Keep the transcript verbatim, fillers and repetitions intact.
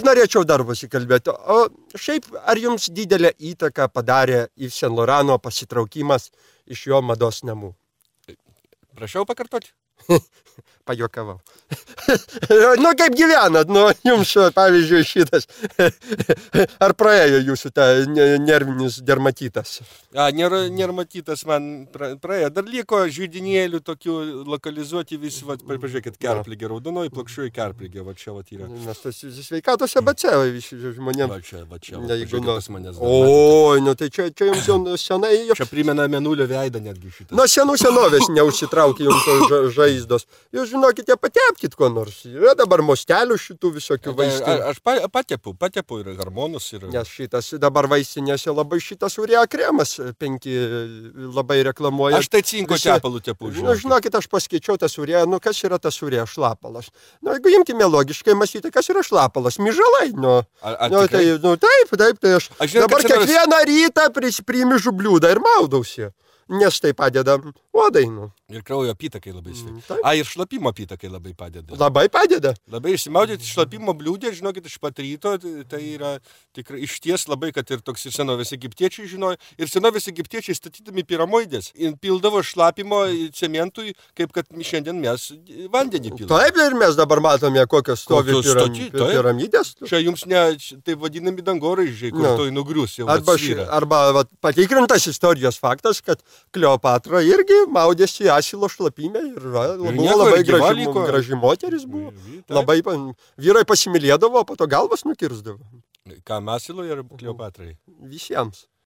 norėčiau dar pasikalbėti. O šiaip, ar jums didelę įtaką padarė Yves Saint Laurento pasitraukimas iš jo mados namų? Prašau pakartoti. Pajuokavau. Nu, kaip gyvenat, nu, jums, pavyzdžiui, šitas. Ar praėjo jūsų ta nervinis dermatitas? A, ner, nermatitas man praėjo. Dar liko žydinėlių tokių lokalizuoti visi, va, pažiūrėkit, kerpligė, raudonoji plakščioji kerpligė, va čia va yra. Nes tas sveikatos A B C visi žmonėm. Va čia, va čia, va, pažiūrėkit, pas manęs. Oi, nu tai čia, čia jums jau senai... Čia primena mėnulio veidą netgi šitas. Nuo senų senovės neužsitraukia jums to žaizdos. Jūs žinokite, patepkit ko nors. Yra dabar mostelių šitų visokių vaistų. A, aš pa, patepu, patepu ir hormonus. Ir... Nes šitas dabar vaistinėse labai šitas urea kremas penki labai reklamuoja. Aš tai cinko tepalų tepu, žinokit. Nu, žinokit, aš paskaičiau tas urea, nu kas yra tas urea šlapalas. Nu, jeigu imkime logiškai mąstyti, kas yra šlapalas? Myžalai, nu. Ar, ar nu, tai, nu taip, taip, tai aš, aš žinau, dabar kiekvieną rytą primižu bliūdą ir maudausi. Nes tai padeda odai, nu. Ir kraujo apytakai labai sveika. Mm, A, ir šlapimo apytakai labai padeda. Labai padeda. Labai išsimaudyti šlapimo bliūdė, žinokit, iš pat ryto, tai yra tikrai išties labai, kad ir toks ir senovės egiptiečiai žinojo. Ir senovės egiptiečiai statydami piramoidės, pildavo šlapimo cementui, kaip kad šiandien mes vandenį pildavo. Taip, ir mes dabar matome, kokios stovi piram, stoti, piramidės. Čia jums ne, taip vadinami dangoraižiai, kur no. to nugrius jau arba, ši, arba va, patikrintas istorijos faktas, kad Kleopatra irgi maudėsi asilo šlapime ir, va, ir buvo labai graži, graži moteris buvo. Taip. Labai vyrai pasimylėdavo, po to galvas nukirsdavo. Ką, asilo ir Kleopatrai? Visiems.